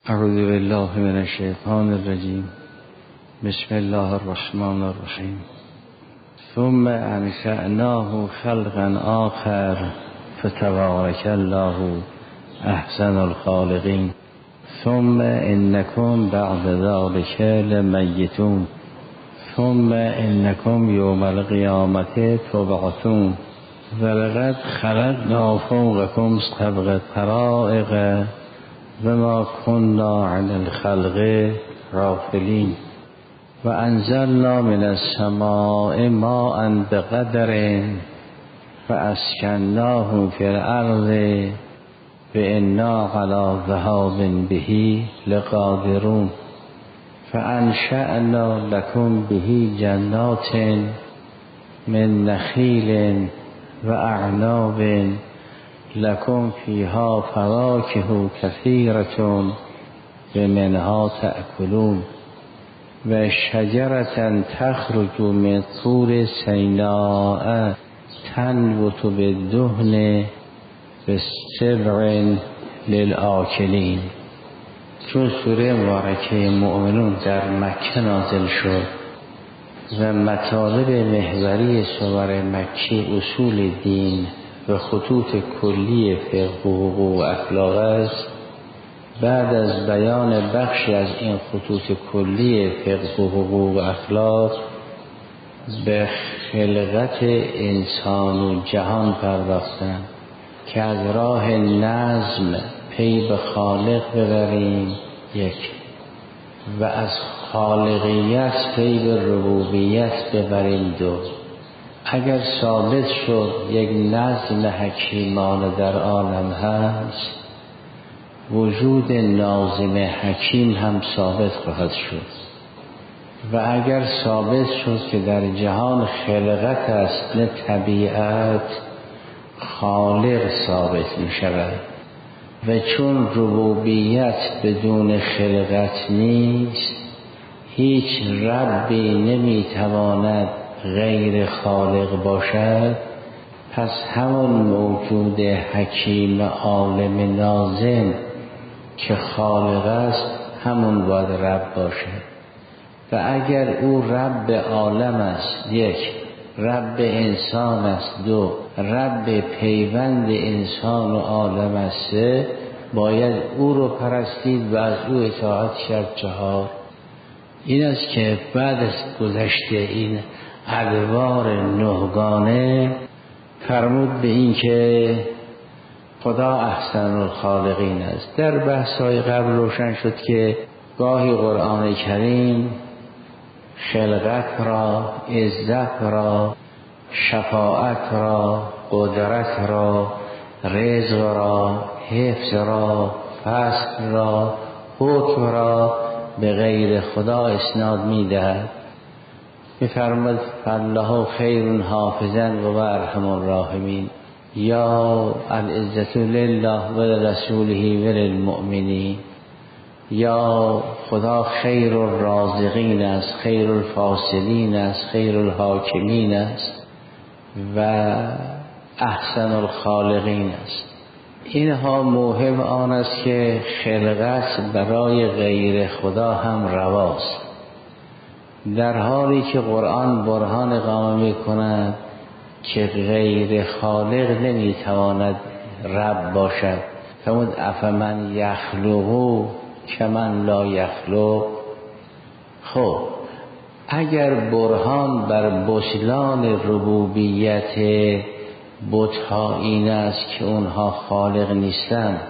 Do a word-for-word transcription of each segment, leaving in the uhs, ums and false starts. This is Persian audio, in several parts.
اعوذ بالله من الشیطان الرجیم. بسم الله الرحمن الرحیم. ثم انشأناه خلقا آخر فتبارک الله احسن الخالقین. ثم انکم بعد ذلک لمیتون. ثم انکم یوم القیامة تبعثون. ولقد خلقنا فوقکم سبع طرائق وما كنا عن الخلق غافلين. وانزلنا من السماء ماء بقدر فاسكناه في الارض وإنا على ذهاب به لقادرون. فانشأنا لكم به جنات من نخیل واعناب لکم فیها فواکه کثیرة و منها تأکلون. و شجرة تخرج من طور سیناء تنبت بالدهن بالسبع للآکلین. چون سوره مبارکه مؤمنون در مکه نازل شد و مطالب محوری سور مکی اصول دین و خطوط کلی فقه و حقوق و اخلاق است، بعد از بیان بخشی از این خطوط کلی فقه و حقوق و اخلاق به خلقت انسان و جهان پرداختند که از راه نظم پی به خالق ببریم یک، و از خالقیت پی به ربوبیت ببریم دو. اگر ثابت شد یک نظم حکیمانه در عالم هست، وجود ناظم حکیم هم ثابت خواهد شد. و اگر ثابت شد که در جهان خلقت است نه طبیعت، خالق ثابت می شود. و چون ربوبیت بدون خلقت نیست، هیچ ربی نمی تواند غیر خالق باشد، پس همون موجود حکیم عالم ناظم که خالق است همون باید رب باشد. و اگر او رب عالم است یک، رب انسان است دو، رب پیوند انسان و عالم است سه، باید او رو پرستید و از او اطاعت کرد چهار. این است که بعد از گذشته این ادوار نهگانه فرمود به این که خدا احسن الخالقین است. در بحث‌های قبل روشن شد که گاهی قرآن کریم خلقت را، عزت را، شفاعت را، قدرت را، رزق را، حفظ را، فصل را، حکم را به غیر خدا اسناد می‌دهد. می‌فرماید فالله خیر حافظا و ارحم الراحمین. یا العزة لله و لرسوله و للمؤمنین. یا خدا خیر الرازقین است، خیر الفاصلین است، خیر الحاکمین است و احسن الخالقین است. اینها موهم آن است که خلقت برای غیر خدا هم رواست، در حالی که قرآن برهان اقامه می کند که غیر خالق نمیتواند رب باشد. فرمود افمن یخلقو کمن لا یخلق. خب اگر برهان بر بطلان ربوبیت بت‌ها این است که اونها خالق نیستند،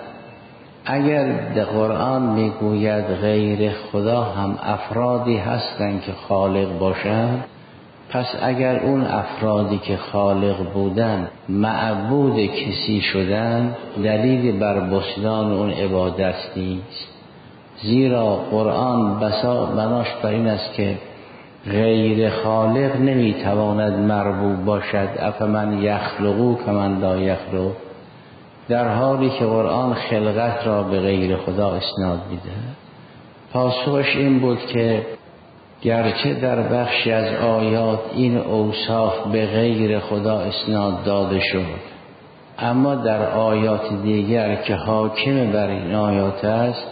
اگر در قرآن میگوید غیر خدا هم افرادی هستند که خالق باشند، پس اگر اون افرادی که خالق بودند معبود کسی شدند، دلیل بر بطلان اون عبادت نیست. زیرا قرآن بسا بناش بر این است که غیر خالق نمیتواند مربوب باشد. افمن یخلقو کمن لا یخلق، در حالی که قرآن خلقت را به غیر خدا اسناد میده. پاسخش این بود که گرچه در بخشی از آیات این اوصاف به غیر خدا اسناد داده شد، اما در آیات دیگر که حاکم بر این آیات است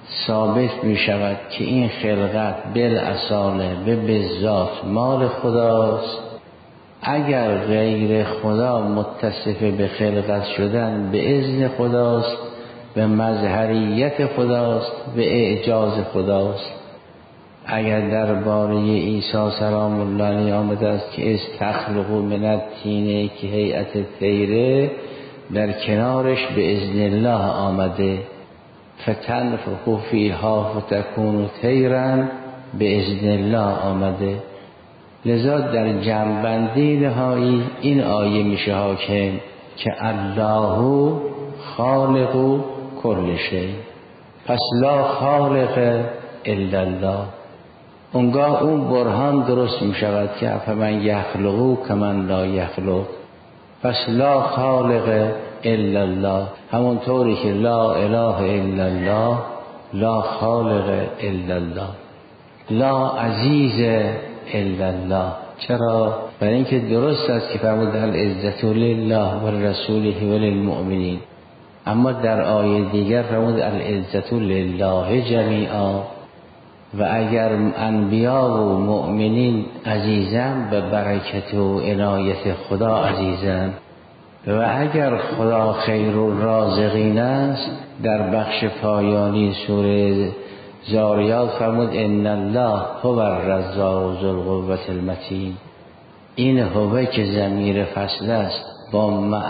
ثابت می شود که این خلقت بالاصاله به بالذات مال خداست. اگر غیر خدا متصف به خلقت شدن به اذن خداست، به مظهریت خداست، به اعجاز خداست. اگر درباره عیسی سلام الله علیه آمده است که استخلقوا من الطین که هیئت طیره، در کنارش به اذن الله آمده فتنفخوا فیها فتکون طیرا، به اذن الله آمده. لذا در جمع‌بندی نهایی این آیه میشه حاکم که الله خالق کل شیء، پس لا خالق الا الله. اونگاه اون برهان درست می شود که فمن یخلقو کمن لا یخلق، پس لا خالق الا الله، همونطوری که لا اله الا الله لا خالق الا الله، لا عزیز الا الله. چرا؟ برای اینکه درست است که فرمود العزت لله و رسوله و للمؤمنین، اما در آیه دیگر فرمود العزت لله جمیعا. و اگر انبیا و مؤمنین عزیزن به برکت و عنایت خدا عزیزن، و اگر خدا خیر الرازقین است در بخش پایانی سوره زاریات فرمود ان الله هو الرزاق ذو القوة المتین. این هو که ضمیر فصل است با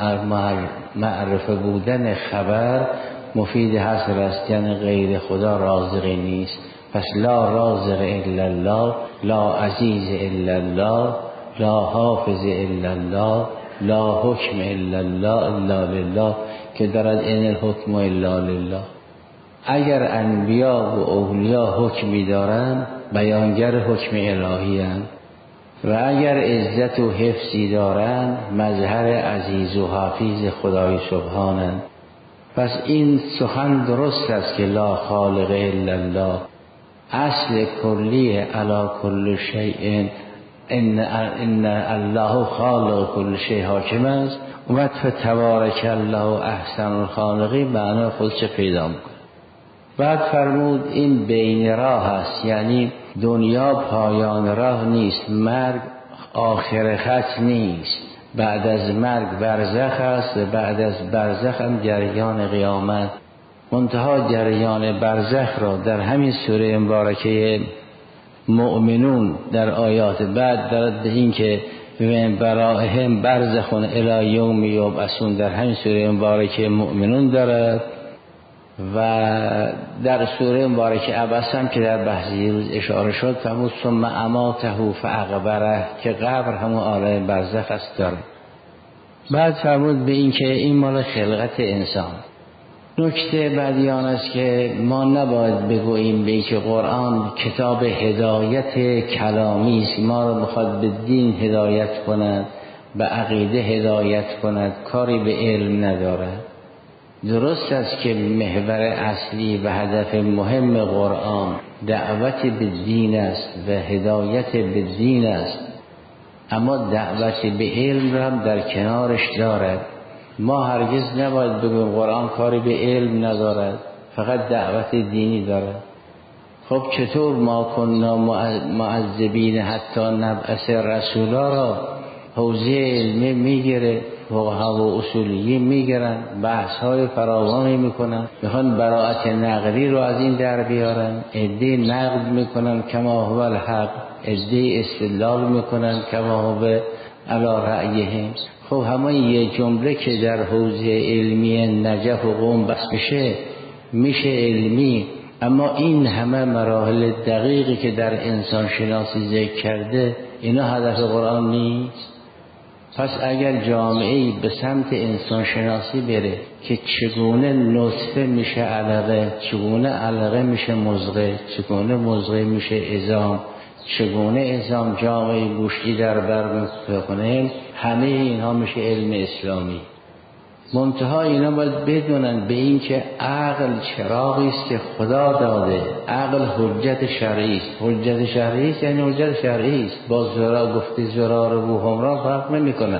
معرفه بودن خبر مفید حصر است، یعنی غیر خدا رازقی نیست. پس لا رازق الا الله، لا عزیز الا الله، لا حافظ الا الله، لا حکم الا الله الا لله که دارد این الحکم الا لله. اگر انبیا و اولیا حکمی دارند بیانگر حکم الهی اند، و اگر عزت و حفظی دارند مظهر عزیز و حافظ خدای سبحانند. پس این سخن درست است که لا خالق الا الله، اصل کلی علی کل شیء ان ان الله خالق کل شیء حاکم است. و تبارک الله احسن الخالقین معنا خودش پیدا میکنه. بعد فرمود این بین راه است، یعنی دنیا پایان راه نیست، مرگ آخر خط نیست، بعد از مرگ برزخ است و بعد از برزخ هم جریان قیامت. منتها جریان برزخ را در همین سوره مبارکه مؤمنون در آیات بعد دارد به این که من برائهم برزخون الی یوم یبعثون در همین سوره مبارکه مؤمنون دارد. و در سوره مبارکه عبس هم که در بحث روز اشاره شد فرمود ثم اماته فاقبره که قبر همون عالم برزخ است داره. بعد فرمود به این که این مال خلقت انسان. نکته بعدی آن است که ما نباید بگوییم به که قرآن کتاب هدایت کلامی است، ما را میخواد به دین هدایت کند، به عقیده هدایت کند، کاری به علم ندارد. درست است که محور اصلی و هدف مهم قرآن دعوت به دین است و هدایت به دین است، اما دعوت به علم را هم در کنارش دارد. ما هرگز نباید بگویم قرآن کاری به علم ندارد، فقط دعوت دینی دارد. خب چطور ما کننا معذبین حتی نبعث رسولا را حوزه علمی میگیره، فقها و اصولیه میگیرن، بحث های فراوانی میکنن، میخوان براءت نقلی رو از این در بیارن، عده نقد میکنن کما هو الحق، عده استدلال میکنن کما هو علی رأیهم. خب همه یه جمله که در حوزه علمی نجف و قوم بس میشه میشه علمی، اما این همه مراحل دقیقی که در انسان شناسی ذکر کرده اینا هدف قرآن نیست. پس اگر جامعه‌ای به سمت انسان شناسی بره که چگونه نطفه میشه علقه، چگونه علقه میشه مضغه، چگونه مضغه میشه عظام، چگونه عظام جامعه گوشتی در بر میکنه، همه اینها میشه علم اسلامی. منتها اینا باید بدونن به این که عقل چراغی است که خدا داده، عقل حجت شرعی است. حجت شرعی است یعنی حجت شرعی است، با زرا گفتی زرار و همراه فرق نمی‌کنه.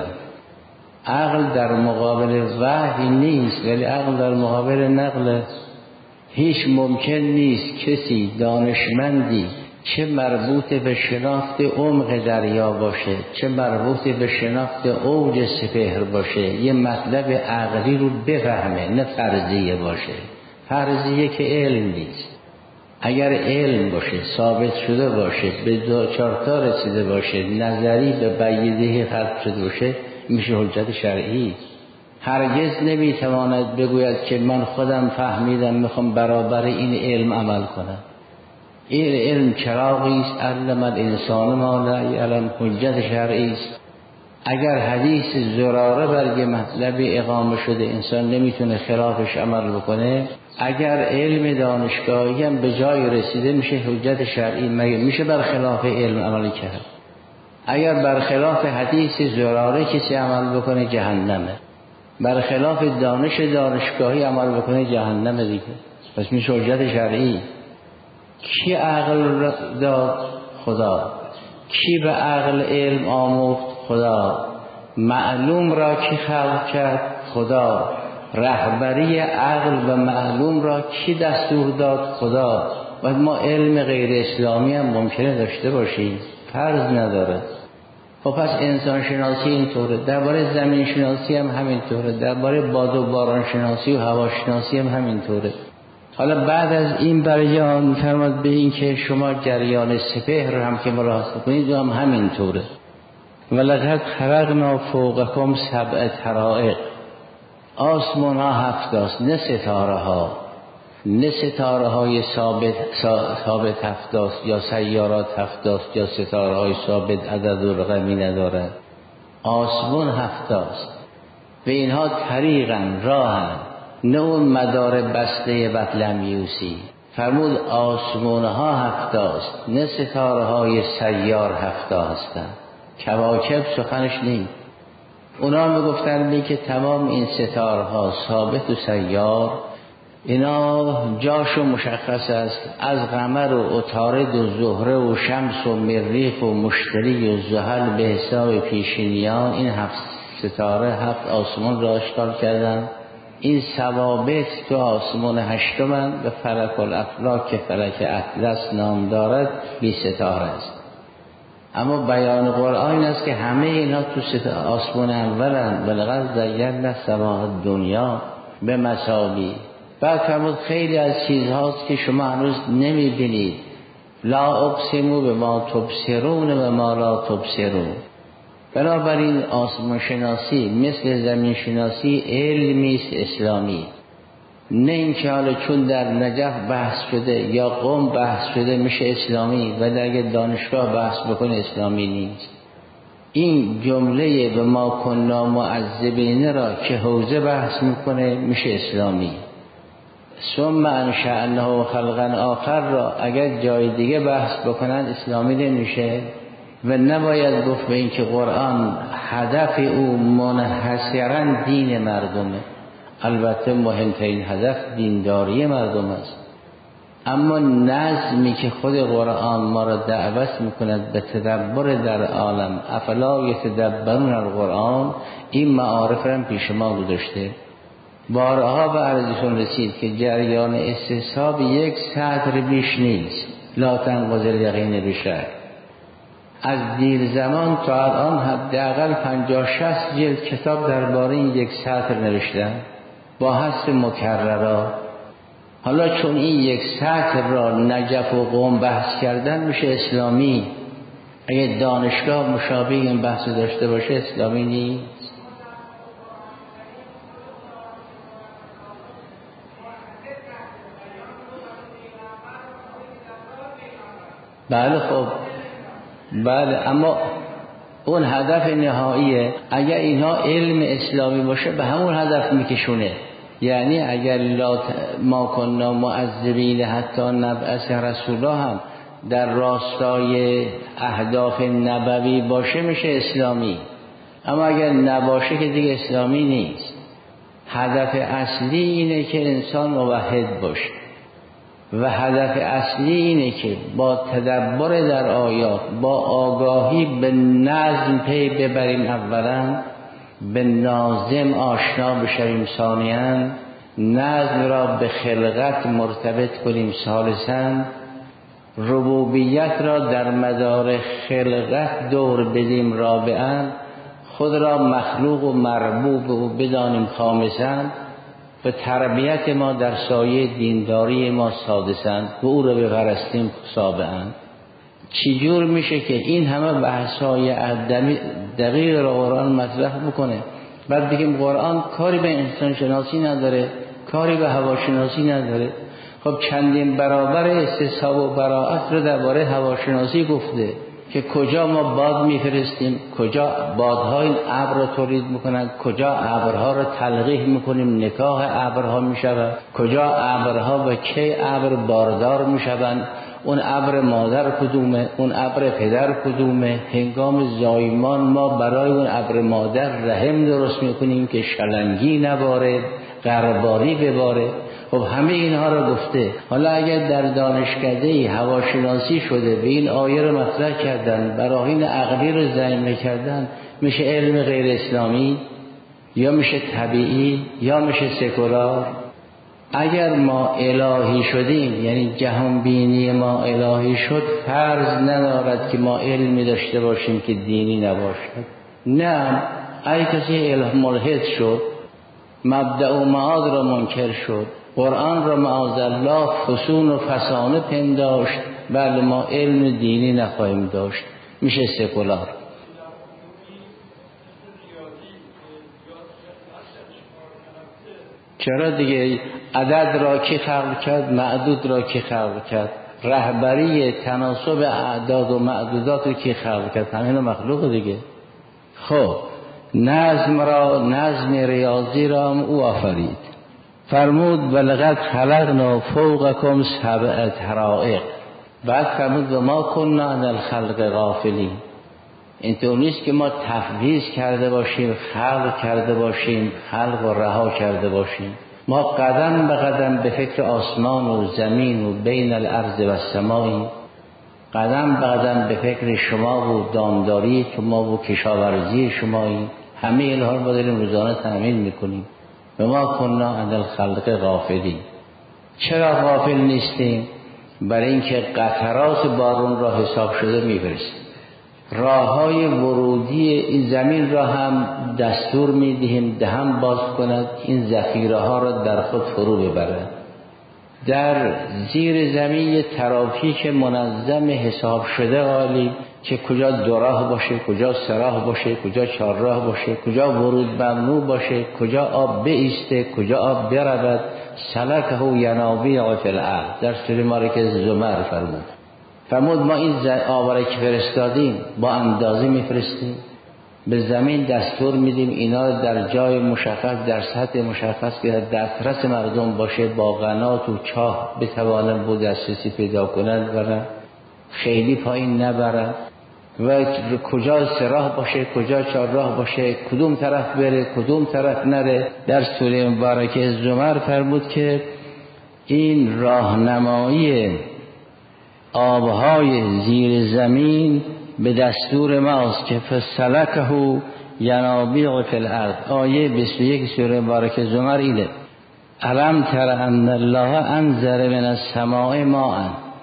عقل در مقابل وحی نیست، ولی عقل در مقابل نقل هیچ ممکن نیست کسی دانشمندی چه مربوط به شناخت عمق دریا باشه، چه مربوط به شناخت اوج سپهر باشه، یه مطلب عقلی رو بفهمه، نه فرضیه باشه. فرضیه که علم نیست. اگر علم باشه، ثابت شده باشه، به دو چارتا رسیده باشه، نظری به بیدهی خلق شده باشه، میشه حجت شرعی. هرگز نمیتواند بگوید که من خودم فهمیدم میخوام برابر این علم عمل کنم. این علم چراغی است، علم الانسان ما لا یعلم، حجت شرعی است. اگر حدیث زراره بر یه مطلب اقامه شده انسان نمیتونه خلافش عمل بکنه، اگر علم دانشگاهی هم به جای رسیده میشه حجت شرعی. مگه میشه بر خلاف علم عمل کرد؟ اگر بر خلاف حدیث زراره کسی عمل بکنه جهنمه، بر خلاف دانش دانشگاهی عمل بکنه جهنمه دیگه. پس میشه حجت شرعی. کی عقل داد؟ خدا. کی به عقل علم آموخت؟ خدا. معلوم را کی خلق کرد؟ خدا. رهبری عقل و معلوم را کی دستور داد؟ خدا. و ما علم غیر اسلامی هم ممکنه داشته باشیم، فرض نداره. خب پس انسان شناسی اینطوره، درباره زمین شناسی هم همینطوره، درباره باد و باران شناسی و هوا شناسی هم همینطوره. حالا بعد از این بیان می‌فرماد به این که شما جریان سپهر رو هم که ملاحظه کنید هم همینطوره. ولقد خلقنا فوقکم سبع طرائق. آسمان ها هفت است، نه ستاره ها، نه ستاره های ثابت ثابت هفت است یا سیارات هفت است یا ستاره های ثابت عدد و رقمی ندارند. آسمان هفت است و اینها طریقاً راهن، نه اون مدار بسته بطلمیوسی. فرمود آسمان ها هفت است، نه ستاره های سیار هفت هستند. کواکب سخنش نیست. اونا میگفتن بی که تمام این ستاره ها ثابت و سیار اینا جاشو مشخص است، از قمر و عطارد و زهره و شمس و مریخ و مشتری و زحل به حساب پیشینیان این هفت ستاره هفت آسمان را اشکال کردن. این ثوابت تو آسمان هشتمن و فلک الافلاک که فلک اطلس نام دارد بی ستاره است. اما بیان قرآن است که همه اینا تو آسمان اولن. ولقد زینا السماء الدنیا به مثابی. بعد فرمود خیلی از چیزهاست که شما هنوز نمیبینید. لا اقسمو به ما تبصرون و ما لا تبصرون. بنابراین آسمان شناسی مثل زمین شناسی علمی است اسلامی، نه اینکه حالا چون در نجف بحث شده یا قم بحث شده میشه اسلامی و اگه دانشگاه بحث بکنه اسلامی نیست. این جمله به ما کنا معذبین را که حوزه بحث میکنه میشه اسلامی. ثم انشأنه خلقا آخر را اگر جای دیگه بحث بکنن اسلامی نمیشه. و نباید گفت به این که قرآن هدف او منحصرا دین مردمه. البته مهمترین هدف دینداری مردم است، اما نظمی که خود قرآن ما را دعوت میکند به تدبر در عالم، افلا یتدبرون القرآن، این معارف را پیش ما گذاشته. بارها به عرضشون رسید که جریان استصحاب یک سطر بیش نیست. لا تنقض الیقین بشک. از دیر زمان تا الان حداقل پنجاه شصت جلد کتاب درباره این یک سطر نوشتن با حذف مکررات. حالا چون این یک سطر را نجف و قم بحث کردن میشه اسلامی. اگه دانشگاه مشابه این بحث داشته باشه اسلامی نیست. بله خب بله، اما اون هدف نهاییه. اگر اینها علم اسلامی باشه به همون هدف میکشونه. یعنی اگر لا ما کنا معذبین حتی نبعث رسولا هم در راستای اهداف نبوی باشه میشه اسلامی. اما اگر نباشه که دیگه اسلامی نیست. هدف اصلی اینه که انسان موحد باشه و هدف اصلی اینه که با تدبر در آیات، با آگاهی به نظم پی ببریم اولا، به ناظم آشنا بشویم ثانیاً، نظم را به خلقت مرتبط کنیم ثالثاً ربوبیت را در مدار خلقت دور بدیم رابعاً خود را مخلوق و مربوب و بدانیم خامساً و تربیت ما در سایه دینداری ما سادساً و او را بپرستیم سابعاً. چجور میشه که این همه بحث‌های دقیق را قرآن مطرح بکنه بعد بگیم قرآن کاری به انسان شناسی نداره، کاری به هواشناسی نداره؟ خب چندین برابر استصحاب و براءت رو درباره هواشناسی گفته که کجا ما باد میفرستیم، کجا بادهای ابر را تولید میکنند، کجا ابرها را تلقیح میکنیم نکاح ابرها میشود، کجا ابرها و کی ابر باردار میشوند، اون ابر مادر کدومه، اون ابر پدر کدومه، هنگام زایمان ما برای اون ابر مادر رحم درست میکنیم که شلنگی نباره، قرباری بباره. خب همه اینها رو گفته. حالا اگر در دانشکده هواشناسی شده به این آیه رو مطرح کردن، براهین عقلی رو ذکر کردن، میشه علم غیر اسلامی یا میشه طبیعی یا میشه سکولار؟ اگر ما الهی شدیم یعنی جهان بینی ما الهی شد، فرض ندارد که ما علمی داشته باشیم که دینی نباشد. نه، اگه کسی اله ملحد شد، مبدأ و معاد را منکر شد، قرآن را معاذالله فسون و فسانه پنداشت، بله ما علم دینی نخواهیم داشت، میشه سکولار. چرا دیگه؟ عدد را کی خلق کرد؟ معدود را کی خلق کرد؟ رهبری تناسب اعداد و معدودات رو کی خلق کرد؟ همین مخلوق دیگه. خب نظم را، نظم ریاضی را هم او آفرید. فرمود ولقد خلقنا فوقکم سبع طرائق. بعد فرمود و ما کنا عن الخلق غافلین. اینطور نیست که ما تفویض کرده باشیم، خلق کرده باشیم، خلق و رها کرده باشیم. ما قدم به قدم به فکر آسمان و زمین و بین الارض و السماء، قدم به قدم به فکر شما و دامداری شما و کشاورزی شمایی. همه اینها رو ما داریم روزانه تأمین میکنیم. و ما کنا عن الخلق غافلین. چرا غافل نیستیم؟ برای اینکه قطرات بارون را حساب شده میفرستیم. راههای ورودی این زمین را هم دستور میدهیم دهم باز کند، این ذخیره ها را در خود فرو ببرد. در زیر زمین یه ترافیک منظم حساب شده عالی که کجا دو راه باشه، کجا سه راه باشه، کجا چهار راه باشه، کجا ورود ممنوع باشه، کجا آب بایسته، کجا آب برود. سلکه ینابیع فی الارض، در سوره مبارکه زمر فرمود. فرمود ما این آب را که فرستادیم با اندازه میفرستیم، به زمین دستور میدیم اینا در جای مشخص، در سطح مشخص که دسترس مردم باشه، با قنات و چاه بتوانند بود دسترسی پیدا کنند و خیلی پایین نبرند. و کجا سه راه باشه، کجا چهار راه باشه، کدوم طرف بره، کدوم طرف نره. در سوره مبارکه زمر فرمود که این راهنمایی آبهای زیر زمین به دستور ماست که فسلکه ینابیع فی الارض. آیه بیست و یک سوره مبارکه زمر اینه: الم تر ان الله انزل من السماء ماء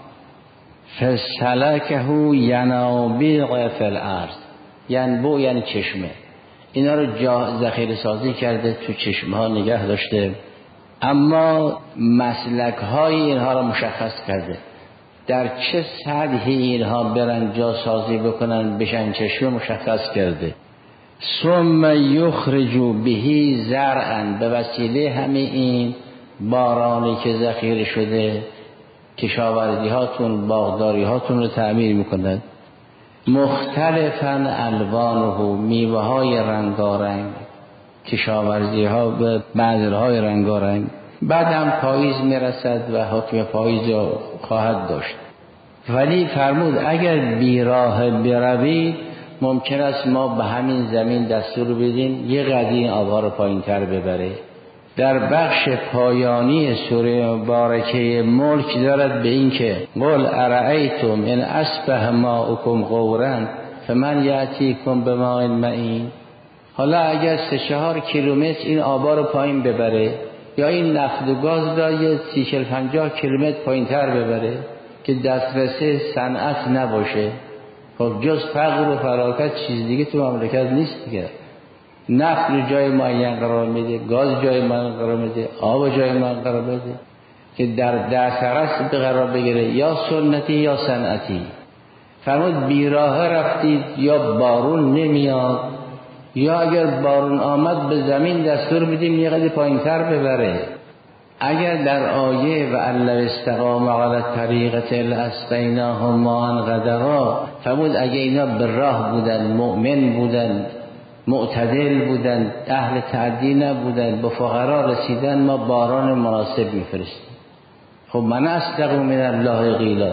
فسلکه ینابیع فی الارض. ینبوع یعنی چشمه. اینا رو ذخیره سازی کرده، تو چشمه ها نگه داشته، اما مسلک های اینها رو مشخص کرده. در چه سطحی اینها برن جا سازی بکنن بشن چشمه مشخص کرده. ثم یخرجوا به زرعا، به وسیله همه این بارانی که ذخیره شده کشاورزی هاتون، باغداری هاتون رو تعمیر میکنند. مختلفا الوانه، میوه های رنگارنگ، کشاورزی ها به بذرهای رنگارنگ. بعد هم پاییز میرسد و حکم پاییز را خواهد داشت. ولی فرمود اگر بیراه بروید ممکن است ما به همین زمین دستور بدیم یه قدری آبها رو پایین تر ببره. در بخش پایانی سوره مبارکه ملک دارد به این که قل ارأیتم ان اصبح ماؤکم غورا فمن یأتیکم بماء معین. حالا اگر سه چهار کیلومتر این آبا رو پایین ببره، یا این نفت و گاز را یه سی چل پنجاه کیلومتر پایین‌تر ببره که دسترسی صنعت نباشه. خب جز فقر و فلاکت چیز دیگه تو مملکت نیست دیگه. نفت رو جای معین قرار میده، گاز جای معین قرار میده، آب جای معین قرار میده که در دسترس قرار بگیره، یا سنتی یا صنعتی. فرمود بیراه رفتید یا بارون نمیاد، یا اگر بارون آمد به زمین دستور میدیم یه قدر پایین‌تر ببره. اگر در آیه و ان لو استقاموا علی الطریقة لاسقیناهم ماء غدقا، فرمود اگه اینا به راه بودن، مؤمن بودن، معتدل بودن، اهل تعدی نبودن، به فقرا رسیدن، ما باران مناسب میفرستیم. خب من اصدق من الله قیلا.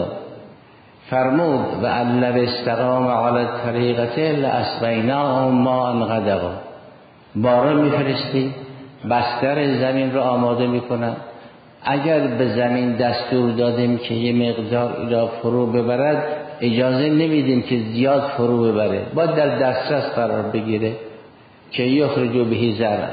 فرمود و ان لو استقاموا علی الطریقة لاسقیناهم ماء غدقا، باران میفرستی، بستر زمین رو آماده میکنن. اگر به زمین دستور دادیم که یه مقدار اینا فرو ببرد، اجازه نمیدیم که زیاد فرو ببره، باید در دسترس قرار بگیره که یخرجوا به زرعا.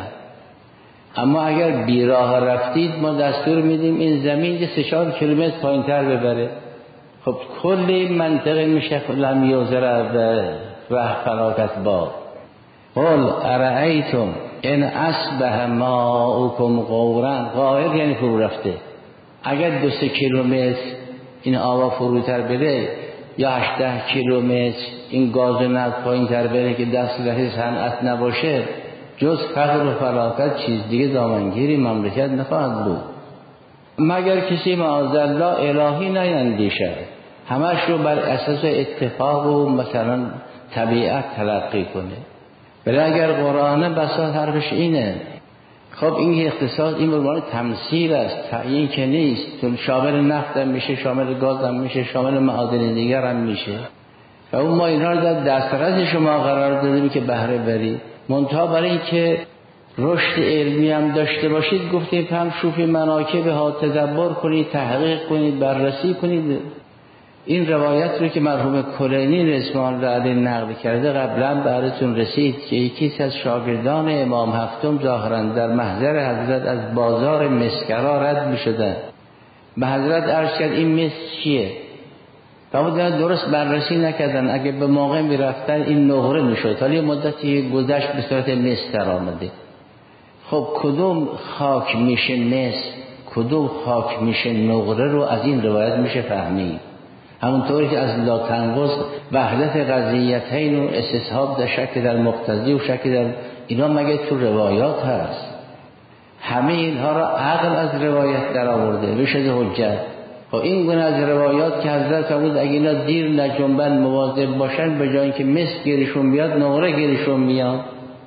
اما اگر بیراه رفتید ما دستور میدیم این زمین یه سه چهار کیلومتر پایین‌تر ببره. خب کل این منطقه میشه لم یزرع و فلاکت باد. قل ارأیتم ان اصبح ماؤکم غورا، غائر یعنی فرو رفته. اگر دو سه کیلومتر این آوا فروتر بره یا هشده کیلومتر این گاز و نفت پایین‌تر بره که دسترسی صنعت نباشه، جز فقر و فلاکت چیز دیگه دامنگیری مملکت نخواهد بود، مگر کسی معاذالله الهی نیندیشد، همش رو بر اساس اتفاق و مثلا طبیعت تلقی کنه. ولی اگر قرآن بساط حرفش اینه. خب این اقتصاد این برمان تمثیل است، تعیین که نیست. چون شامل نفت هم میشه، شامل گاز هم میشه، شامل معادن دیگر هم میشه. و اون ما اینا رو در دسترس شما قرار دادیم که بهره بری. منتها برای این که رشد علمی هم داشته باشید گفتیم هم شوفی مناکب ها تدبر کنید، تحقیق کنید، بررسی کنید. این روایت رو که مرحوم کلینی رضوان الله علیه نقل کرده قبلا براتون رسید که یکی از شاگردان امام هفتم ظاهرا در محضر حضرت از بازار مسکرا رد می‌شدن. به حضرت عرض کرد این مس چیه؟ فرمودن درست بررسی نکردن، اگه به موقع میرفتن این نقره میشد. حالا مدتی گذشت به صورت مس در آمده. خب کدوم خاک میشه مس، کدوم خاک میشه نقره رو از این روایت میشه فهمید. همونطوری که از لا تنقض وحدت قضیتین و استصحاب در شک در مقتضی و شک در اینا مگه تو روایات هست؟ همه اینها را عقل از روایت در آورده بشه حجت. خب این گونه از روایات که حضرت فرمود اگه اینا دیر نجنبن مواظب باشن، به جای اینکه مس گیرشون بیاد نقره گیرشون میاد.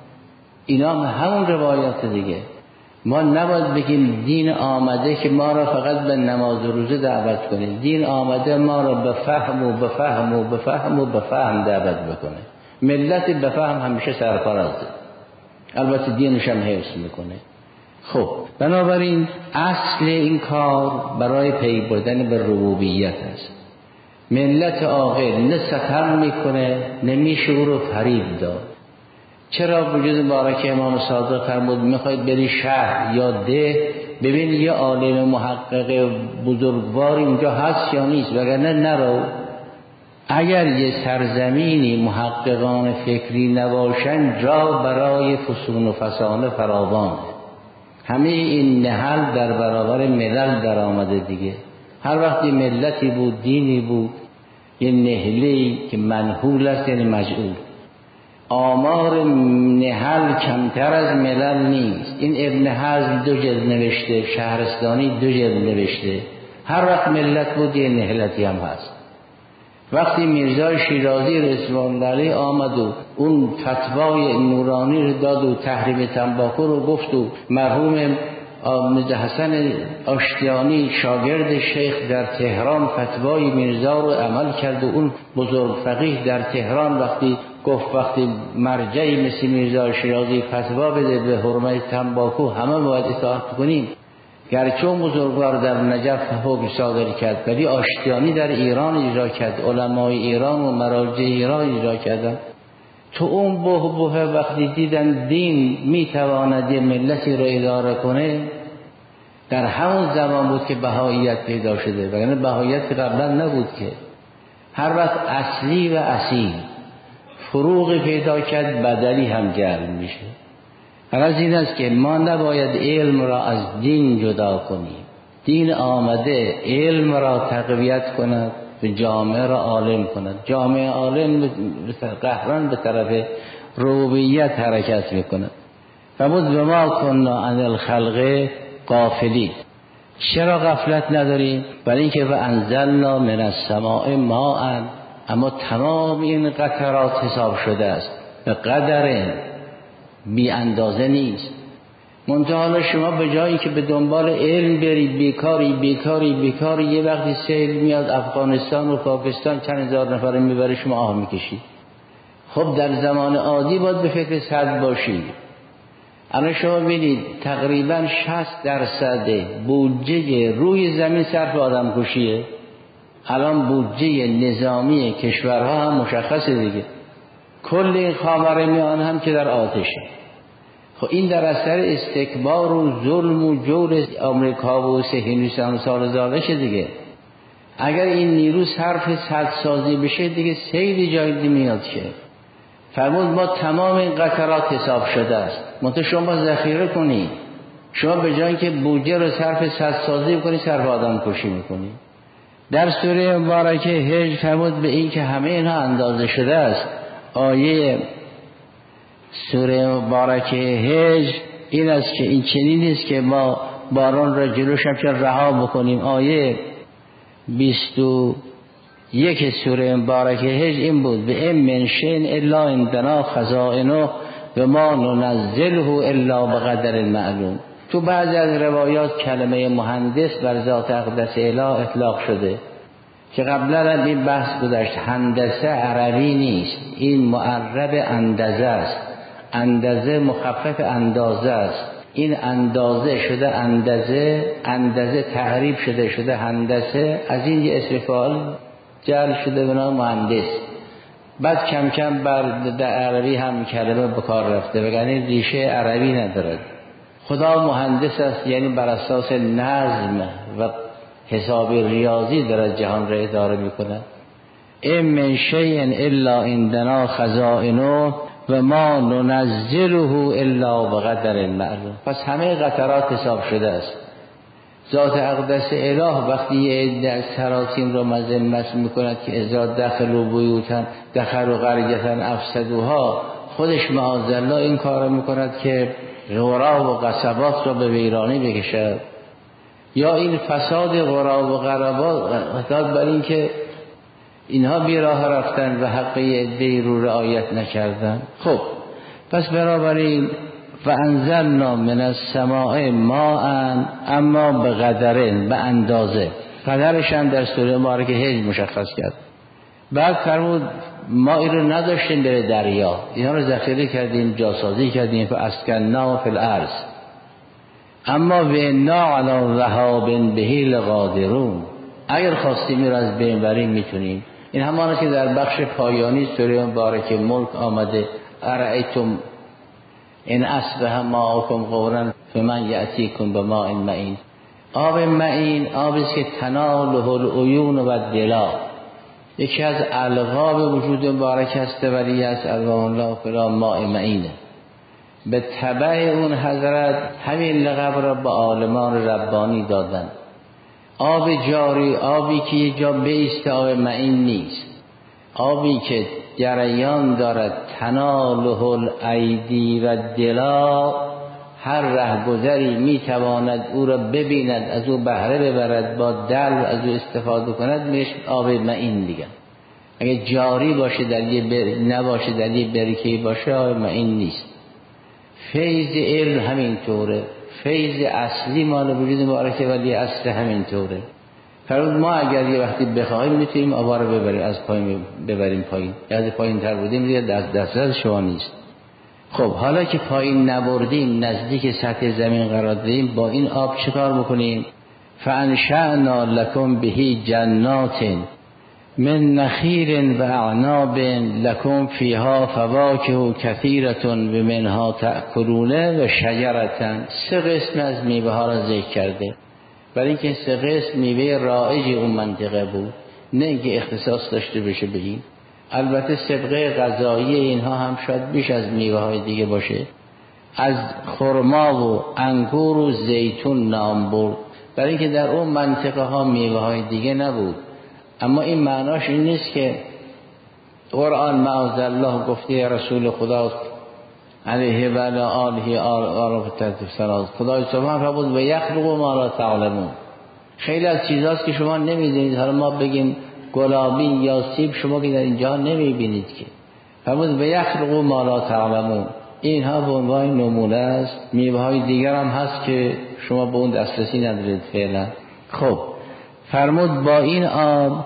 اینا همون روایات دیگه. ما نباید بگیم دین آمده که ما را فقط به نماز و روزه دعوت کنه. دین آمده ما را به فهم و به فهم و به فهم و به فهم دعوت بکنه. ملت به فهم همیشه سرفرازه، البته دینش هم حفظ میکنه. خب بنابراین اصل این کار برای پی بردن به ربوبیت است. ملت عاقل نه ستم میکنه نه میشه او رو فریب داد. چرا وجود مبارک امام صادق فرمود میخواید بری شهر یا ده ببین یه عالم محقق بزرگوار اینجا هست یا نیست، وگرنه نرو. اگر یه سرزمینی محققان فکری نباشن جا برای فسون و فسانه فراوان. همه این نهل در برابر ملل در آمده دیگه. هر وقتی ملتی بود، دینی بود، یه نهلی که منحول است یعنی مجعول. آمار نهل کمتر از ملل نیست. این ابن حزم دو جلد نوشته، شهرستانی دو جلد نوشته. هر وقت ملت بود یه نهلتی هم هست. وقتی میرزا شیرازی رضوان الله علیه آمد و اون فتوای نورانی رو داد و تحریم تنباکو رو گفت و مرحوم میرزا حسن آشتیانی شاگرد شیخ در تهران فتوای میرزا رو عمل کرد و اون بزرگ فقیه در تهران وقتی گفت وقتی مرجعی مثل میرزا شیرازی فتوا بده به حرمت تنباکو همه باید اطاعت کنیم، گرچه اون بزرگوار در نجف حکم صادر کرد ولی آشتیانی در ایران اجرا کرد، علمای ایران و مراجع ایران اجرا کردن. تو اون بوه بوه وقتی دیدن دین میتواند یه ملتی رو اداره کنه در همون زمان بود که بهاییت پیدا شده، وگرنه بهاییت که قبلا نبود که. هر وقت اصلی و اصیل فروغ پیدا کرد بدلی هم جلب میشه. غرض این است که ما نباید علم را از دین جدا کنیم. دین آمده علم را تقویت کند و جامعه را عالم کند. جامعه عالم قهران به طرف ربوبیت حرکت میکند. فمود به ما کننا عن الخلق غافلین. چرا غفلت نداریم؟ برای اینکه و انزلنا من السماء ماء، اما تمام این قطرات حساب شده است به قدر بی اندازه نیست. منتها شما به جایی که به دنبال علم برید بیکاری بیکاری بیکاری یه وقتی سیل میاد افغانستان و پاکستان چند هزار نفر میبره، شما آه میکشید. خب در زمان عادی باید به فکر صد باشید. الان شما ببینید تقریبا شصت درصد بودجه روی زمین صرف آدم کشیه. الان بودجه نظامی کشورها هم مشخصه دیگه، کل این خاورمیانه هم که در آتشه. خب این در اثر استکبار و ظلم و جور آمریکا و صهیونیستان و سالزادشه دیگه. اگر این نیرو صرف سد سازی بشه دیگه سیلی جایی نمیاد که. فرمود ما تمام این قطرات حساب شده است، منتها شما ذخیره کنید. شما به جایی که بودجه رو صرف سد سازی بکنید صرف آدم کشی میکنید. در سوره مبارکه هجر فرمود به این که همه اینها اندازه شده است. آیه سوره مبارکه هجر این است که این چنین نیست که ما باران را جلوش هم رها بکنیم. آیه بیست و یک سوره مبارکه هجر این بود به ام من شین الا عندنا خزائنه و ما ننزله الا بقدر معلوم. تو بعضی از روایات کلمه مهندس بر ذات اقدس اله اطلاق شده که قبلا این بحث گذشت. هندسه عربی نیست، این معرب اندازه است. اندازه مخفف اندازه است. این اندازه شده اندازه، اندازه تحریف شده شده هندسه، از این یه اسم فاعل جعل شده به نام مهندس. بعد کم کم بر در عربی هم کلمه به کار رفته، وگرنه ریشه عربی ندارد. خدا مهندس است، یعنی بر اساس نظم و حساب ریاضی در جهان را اداره میکنه. ام من شیء الا عندنا خزائنه و ما ننزله الا بقدر معلوم. پس همه قطرات حساب شده است. ذات اقدس اله وقتی یه عده از سراتین را مذمت میکند که اذا دخلوا بیوتا دخلوا قریة افسدوها، خودش معاذالله این کار میکند که غراب و قصبات را به ویرانی بکشد. یا این فساد غراب و قربات احتاط بر این که اینها بی راه رفتن و حق عده‌ای رو رعایت نکردن. خب پس بنابراین و انزلنا من السماء ماء، اما به قدرن، به اندازه. قدرش هم در سوره مبارکه هجر مشخص کرد. بعد فرمود ما این رو نداشتیم بره دریا، اینا رو ذخیره کردیم، جاسازی کردیم و اسکننا فی الارض، اما و انا علی ذهاب به لقادرون. اگر خواستیم رو از بین بریم میتونیم. این همانه که در بخش پایانی سوره مبارکه ملک آمده ارایتم ان اصبح ماءکم غورا فمن یأتیکم بماء معین. آب معین آبی است که تناله العیون و الدلا، یکی از القاب وجود مبارک است، ولی از القاب الله فلا ماء معینه. به تبع اون حضرت همین لقب را به عالمان ربانی دادن. آب جاری، آبی که یه جا بیست، آب معین نیست. آبی که جریان دارد تناله الایدی و دلا، هر رهگذری میتواند او را ببیند، از او بهره ببرد، با دل از او استفاده کند، میشه آب معین دیگه. اگه جاری باشه در یه بر... نباشه در یه برکه‌ای باشه، آب معین نیست. فیض علم همین طوره، فیض اصلی مال وجود مبارکه، ولی اصل همین طوره. فرمود ما اگر یه وقتی بخوایم میتونیم آبا رو ببریم، از پایین ببریم پایین. از پایین تر بودیم دیگه دست دست شما نیست. خب حالا که پایین نبردیم، نزدیک سطح زمین قرار دادیم، با این آب چیکار بکنیم؟ فانشأنا لکم به جنات من نخیل و اعناب لکم فیها فواکه کثیرة و منها تأکلون و شجرة. سه قسم از میوه ها را ذکر کرده. برای اینکه سه قسم میوه رایج اون منطقه بود، نه اینکه اختصاص داشته بشه به این. البته سبقه غذایی اینها هم شاید بیش از میوه های دیگه باشه. از خرما و انگور و زیتون نام برد برای اینکه در اون منطقه ها میوه های دیگه نبود. اما این معناش این نیست که قرآن معاذالله گفته یا رسول خدا علیه و علی آله آله تطیف سراز خدای سبحان فرمود و یخلق ما لا تعلمون. خیلی از چیزاست که شما نمیدونید. حالا ما بگیم گلابی یا سیب شما که در اینجا نمیبینید که. فرمود و یخلق ما لا تعلمون. اینها به عنوان نمونه است. میوه های دیگر هم هست که شما به اون دسترسی ندارید فعلا. خب فرمود با این آب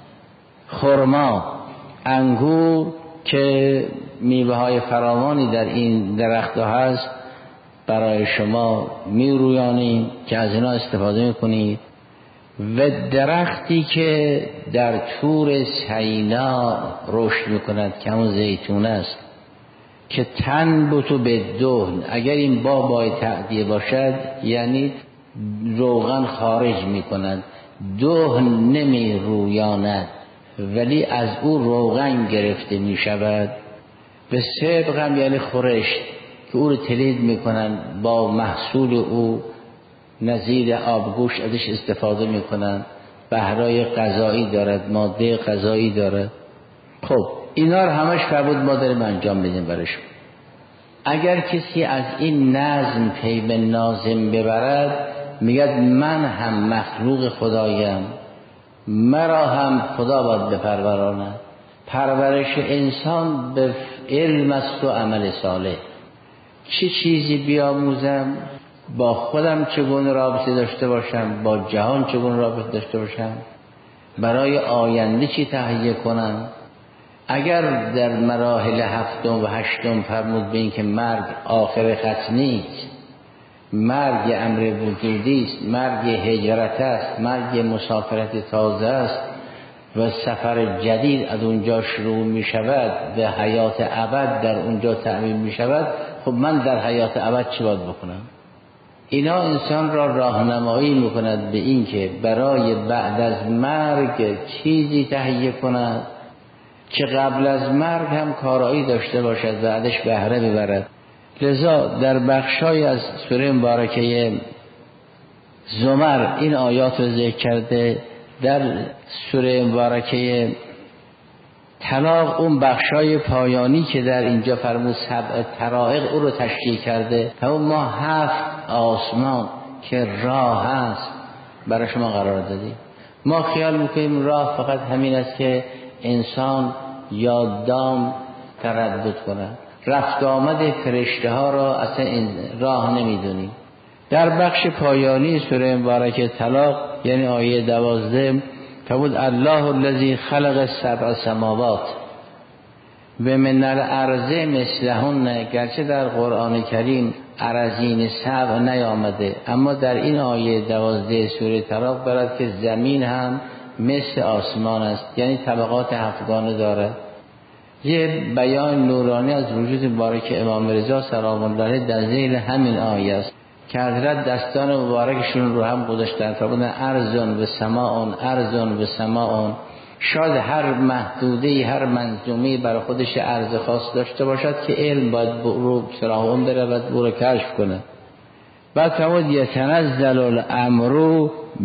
خرما، انگور که میوه های فراوانی در این درخت هست برای شما میرویانیم که از اینا استفاده میکنید. و درختی که در طور سینا رشد میکند که همون زیتون است که تنبت به دهن، اگر این بابای تعدیه باشد یعنی روغن خارج میکند، دهن نمی رویاند ولی از او روغن گرفته میشود. به سبق هم یعنی خورشت که او رو تلید میکنن با محصول او نظیر آبگوش ازش استفاده میکنن. بهرای غذایی دارد، ماده غذایی دارد. خب اینا رو همش فرمود ما داریم انجام بدیم برشون. اگر کسی از این نظم پی به ناظم ببرد میگد من هم مخلوق خدایم، مرا هم خدا باید بپروراند. پرورش انسان به علم است و عمل صالح. چه چیزی بیاموزم؟ با خودم چگونه رابطه داشته باشم، با جهان چگونه رابطه داشته باشم، برای آینده چی تهیه کنم. اگر در مراحل هفتم و هشتم فرمود به این که مرگ آخر خط نیست، مرگ امر وجودی است، مرگ هجرت است، مرگ مسافرت تازه است و سفر جدید از اونجا شروع می شود، به حیات ابد در اونجا تعمیم می شود. خب من در حیات ابد چی باید بکنم؟ اینا انسان را راهنمایی می کند به این که برای بعد از مرگ چیزی تهیه کند که قبل از مرگ هم کارایی داشته باشد و ازش بهره ببرد. لذا در بخشای از سوره مبارکه زمر این آیات رو ذکر کرده. در سوره مبارکه طلاق اون بخشای پایانی که در اینجا فرمود سبع طرائق او رو تشریح کرده. همون ما هفت آسمان که راه هست برای شما قرار دادیم. ما خیال میکنیم راه فقط همین است که انسان یا دام تردد کنه. رفت آمد فرشته ها را اصلا راه نمیدونیم. در بخش پایانی سوره مبارکه طلاق یعنی آیه دوازده فرمود الله الذی خلق سبع سماوات و من الارض مثلهن. گرچه در قرآن کریم ارضین سبع نیامده، اما در این آیه دوازده سوره طلاق برد که زمین هم مثل آسمان است، یعنی طبقات هفتگانه دارد. یه بیان نورانی از وجود مبارک امام رضا سلام الله علیه در ذیل همین آیه است که حضرت دستان مبارکشون رو هم گذاشتن فرمودن ارزون و سماعون، ارزون و سماعون. شاید هر محدوده هر منظومه برای خودش عرض خاص داشته باشد که علم باید رو سراغ اون بره و برو کشف کنه. بعد فرمود یتنزل الامر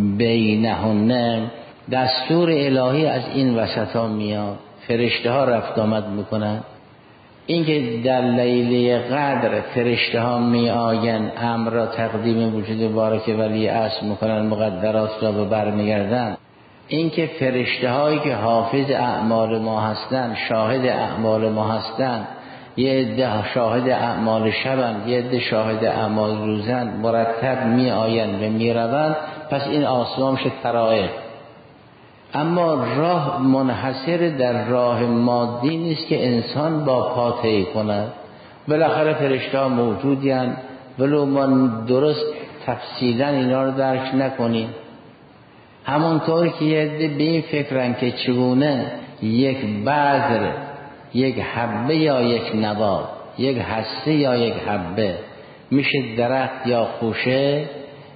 بینهن، دستور الهی از این وسط ها میاد، فرشته ها رفت آمد میکنن. این که در لیله قدر فرشته ها می آین امر را تقدیم وجود مبارک ولی اصل میکنن، مقدرات را به بر میگردن. این که فرشته هایی که حافظ اعمال ما هستن، شاهد اعمال ما هستن، یه عده شاهد اعمال شبن، یه عده شاهد اعمال روزن، مرتب می آین و می روند. پس این آسمان میشه طرائق. اما راه منحصر در راه مادی نیست که انسان با پا طی کند. بالاخره فرشته ها موجودین، ولو ما درست تفصیلا اینا رو درک نکنیم. همونطور که یه عده به این فکرن که چگونه یک بذر، یک حبه یا یک نبات، یک هسته یا یک حبه میشه درخت یا خوشه،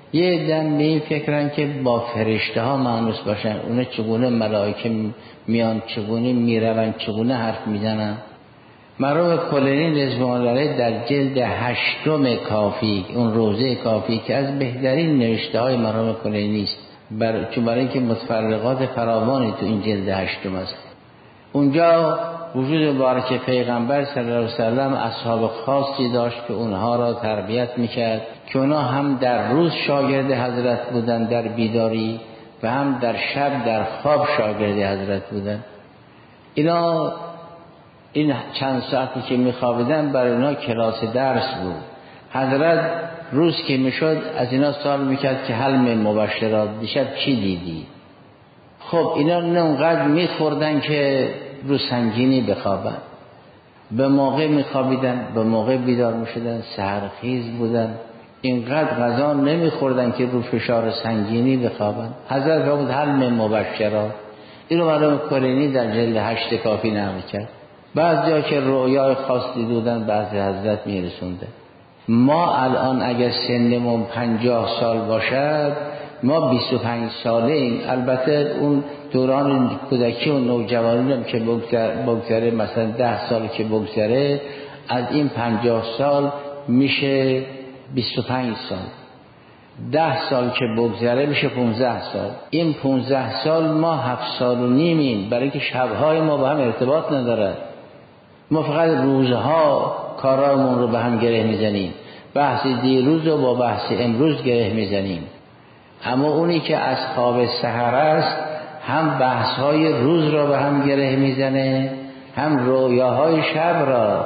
یه دم به این فکرن که با فرشته ها مانوس باشن، اونا چگونه ملائکه میان، چگونه میرون، چگونه حرف میزنن. مرحوم کلینی رضوان الله علیه در جلد هشتم کافی، اون روزه کافی که از بهترین نوشته های مرحوم کلینی است، بر... چون برای اینکه متفرقات فراوانی تو این جلد هشتم است، اونجا وجود مبارک پیغمبر صلی الله علیه وسلم اصحاب خاصی داشت که اونها را تربیت میکرد، که اونها هم در روز شاگرد حضرت بودن در بیداری و هم در شب در خواب شاگرد حضرت بودن. اینا این چند ساعتی که میخوابیدن برای اینا کلاس درس بود. حضرت روز که میشد از اینا سوال میکرد که حل من مبشرات، دیشب چی دیدی؟ خب اینا نه اونقدر میخوردن که رو سنگینی بخوابن، به موقع میخوابیدن، به موقع بیدار میشدن، سحرخیز بودن، اینقدر غذا نمیخوردن که رو فشار سنگینی بخوابن. حضرت فرمود حل من مبشرات. اینو مرحوم کلینی در جلد هشت کافی نقل کرد. بعضی ها که رؤیای خاص دیدن بعضی حضرت میرسونده. ما الان اگر سنمون پنجاه سال باشد، ما بیست و پنج ساله ایم. البته اون دوران کودکی و نوجوانی هم که بگذره، مثلا ده سال که بگذره، از این پنجاه سال میشه بیست و پنج سال. ده سال که بگذره میشه پونزده سال. این پونزده سال ما هفت سال و نیمیم، برای که شبهای ما با هم ارتباط نداره. ما فقط روزها کارامون رو به هم گره میزنیم، بحث دیروز رو با بحث امروز گره میزنیم. اما اونی که از خواب سحر است هم بحث‌های روز را به هم گره میزنه، هم رویاهای شب را.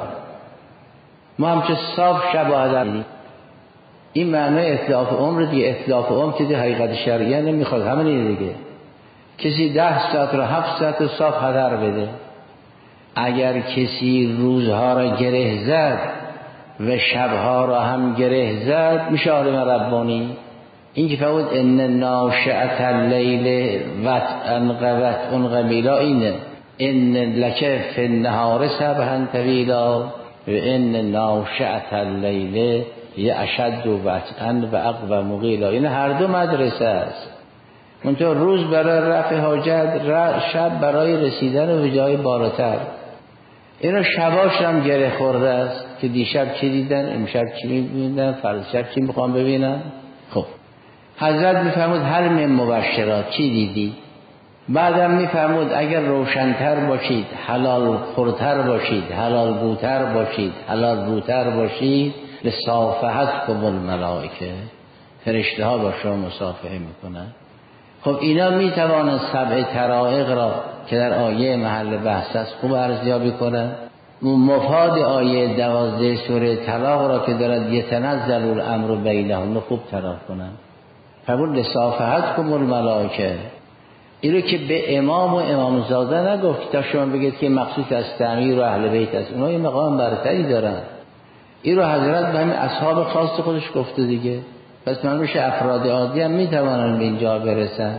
ما هم چه صاف شب داریم. این معنی اطلاف عمر دیگه. اطلاف عمر که دیگه حقیقت شرعیه نمیخواد، همین دیگه. کسی ده ساعت را هفت ساعت رو صاف هدر بده. اگر کسی روزها را گره زد و شبها را هم گره زد، میشه عالم ربانی. این که فرمود ان ناشئة اللیل وطئا قوطء قبیلا، اینه ان لک فی النهار سبحا طویلا و ان ناشئة اللیل یه اشد وطئا و اقوم قیلا. این هر دو مدرسه است. اونطور روز برای رفع حاجت، شب برای رسیدن به جای بالاتر. اینا شباش هم گره خورده است که دیشب چی دیدن، امشب چی میبینن، فردا شب چی میخوام ببینن. خب حضرت میفرمود هل من مبشرات، چی دیدی؟ بعدم میفرمود اگر روشنتر باشید، حلال خورتر باشید، حلال گوتر باشید، حلال روتر باشید، لصافحتکم الملائکه، فرشته ها با شما مصافحه میکنن. خب اینا میتوانند سبع طرائق را که در آیه محل بحث است خوب ارزیابی کنن. مفاد آیه دوازده سوره طلاق را که دارد یتنزل الامر بینهم خوب طرح کنن. فرمود لصافحتکم الملائکه. اینو که به امام و امامزاده نگفت تا شما بگید که مخصوص از تعمیر و اهل بیت است، اونها یه مقام برتری دارن. این رو حضرت به همین اصحاب خاص خودش گفته دیگه. پس من میشه افراد عادی هم میتوانن به اینجا برسن.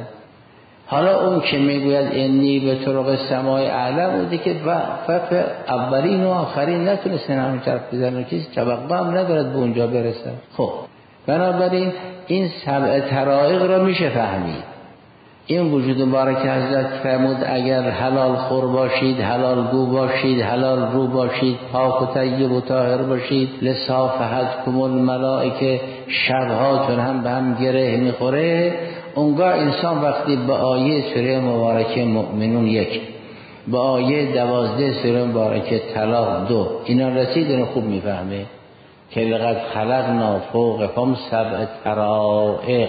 حالا اون که میگوید انی به طرق سماع اعلم بوده که وقت اولین و آخرین نتونستن همون طرف بزنن، کسی طبقه هم ندارد به اونجا برسن. خب بنابراین این سبع طرائق را میشه فهمید. این وجود مبارک حضرت فرمود اگر حلال خور باشید، حلال گو باشید، حلال رو باشید، پاک و طیب و طاهر باشید، لصافحتکم الملائکه، شبهاتون هم به هم گره میخوره. اونگاه انسان وقتی به آیه سوره مبارکه مؤمنون یک، به آیه دوازده سوره مبارکه طلاق دو اینا رسید، اینو خوب میفهمه که لقد خلقنا فوقکم سبع طرائق.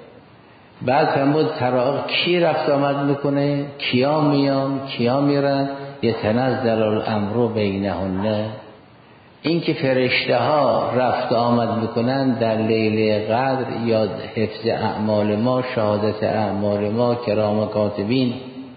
بعد فرمود طرائق کی رفت آمد میکنه، کیا میان کیا میرن، یتنزل الامر بینهن. این که فرشته ها رفت آمد میکنن در لیل قدر یا حفظ اعمال ما، شهادت اعمال ما، کرام کاتبین،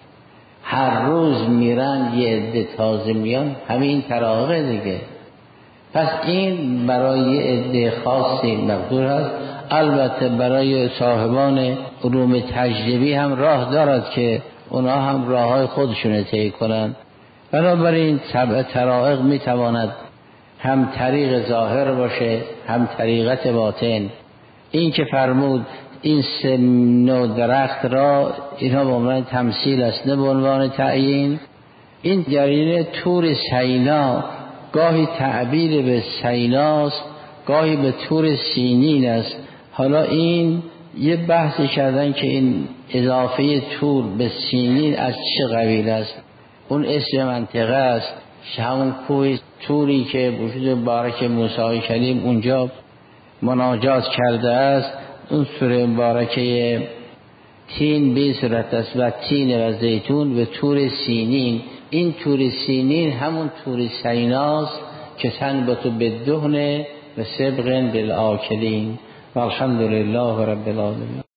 هر روز میرن یه عده تازه میان، همین طرائق دیگه. پس این برای یه عده خاصی مقدور است. البته برای صاحبان علوم تجربی هم راه دارد که اونا هم راه های خودشونه طی کنند. بنابراین سبع طرائق میتواند هم طریق ظاهر باشه، هم طریقت باطن، این که فرمود این سه نوع درخت را، اینها به عنوان تمثیل است نه به عنوان تعیین. این جریان طور سینا گاهی تعبیر به سیناست، گاهی به طور سینین است. حالا این یه بحثی کردن که این اضافه طور به سینین از چه قبیل است. اون اسم منطقه است، همون کوه طوری که وجود بارک موسی کلیم اونجا مناجات کرده است. اون سوره مبارکه تین به صورت است و تین و زیتون و طور سینین. این طور سینین همون طور سیناست که تنبت بالدهن و سبغ بالآکلین. والحمد لله رب العالمین.